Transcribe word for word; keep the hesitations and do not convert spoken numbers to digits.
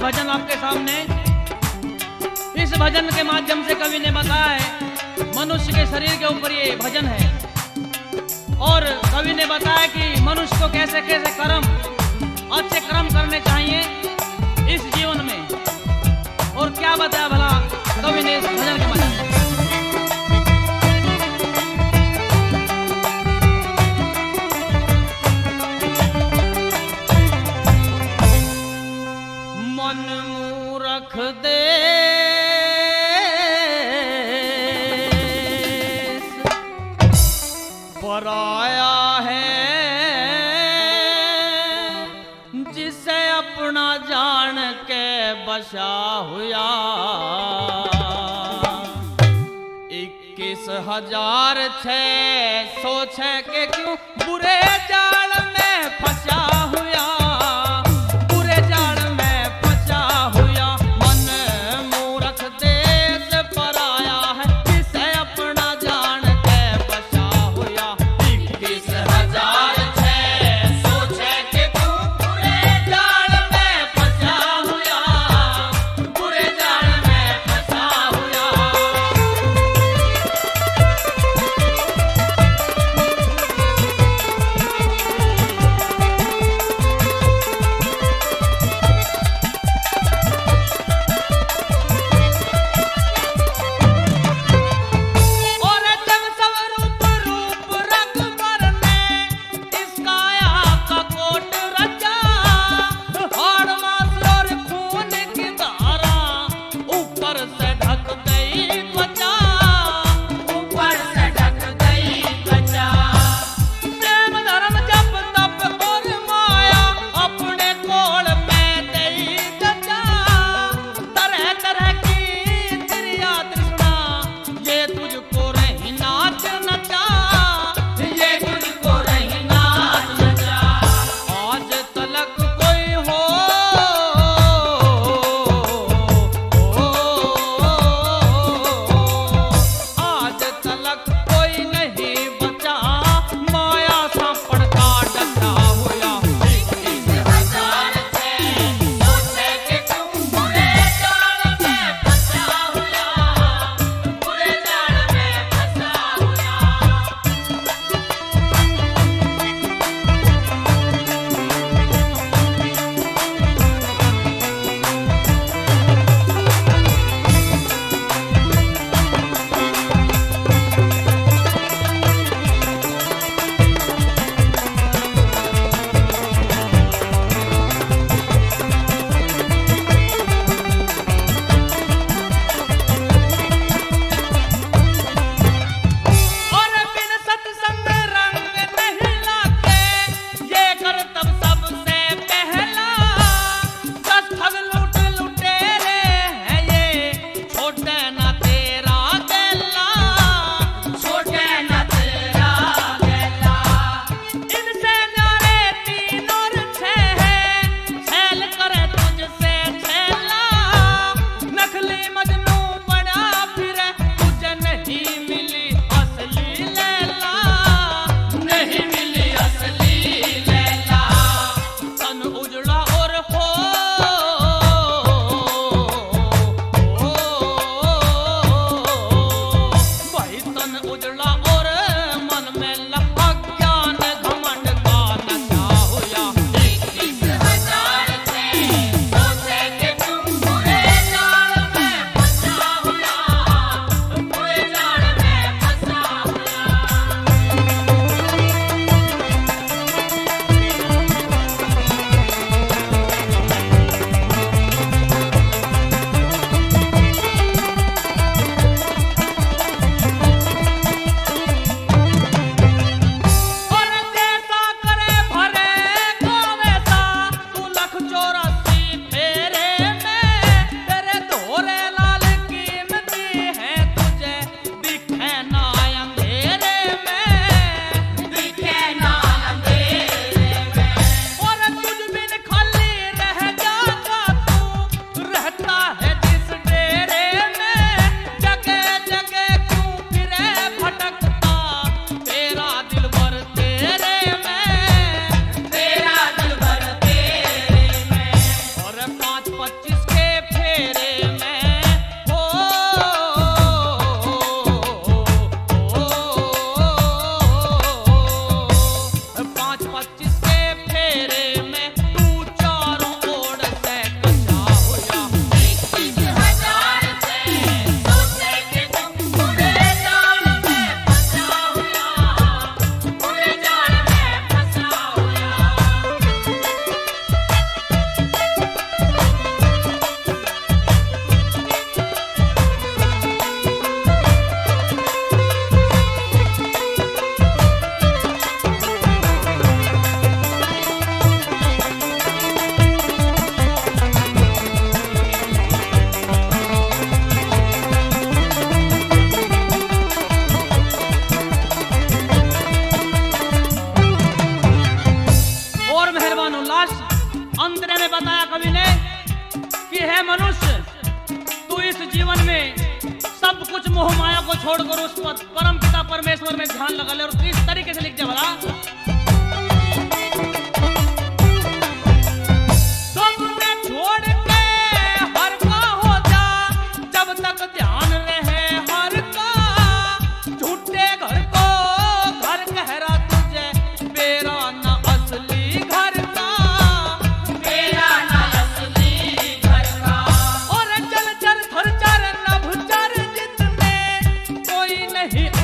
भजन आपके सामने। इस भजन के माध्यम से कवि ने बताया है मनुष्य के शरीर के ऊपर ये भजन है, और कवि ने बताया कि मनुष्य को कैसे कैसे कर्म, अच्छे कर्म करने चाहिए इस जीवन में। और क्या बताया भला कवि ने इस भजन के माध्यम से। मन मूरख देश पराया है, जिसे अपना जान के बसा हुआ। इक्कीस हजार छह सौ छह के क्यों बुरे जाल में फंसा हुआ, छोड़कर उस पद परम पिता परमेश्वर में ध्यान लगा ले। और किस तरीके से लिखते बोला, तुमने छोड़ के हर का हो जा, जब तक ध्यान रहे हर का, झूठे घर को घर कहरा तुझे, मेरा न असली घर का, मेरा न असली घर का। और चल चल थर चर नभ चर जितने कोई नहीं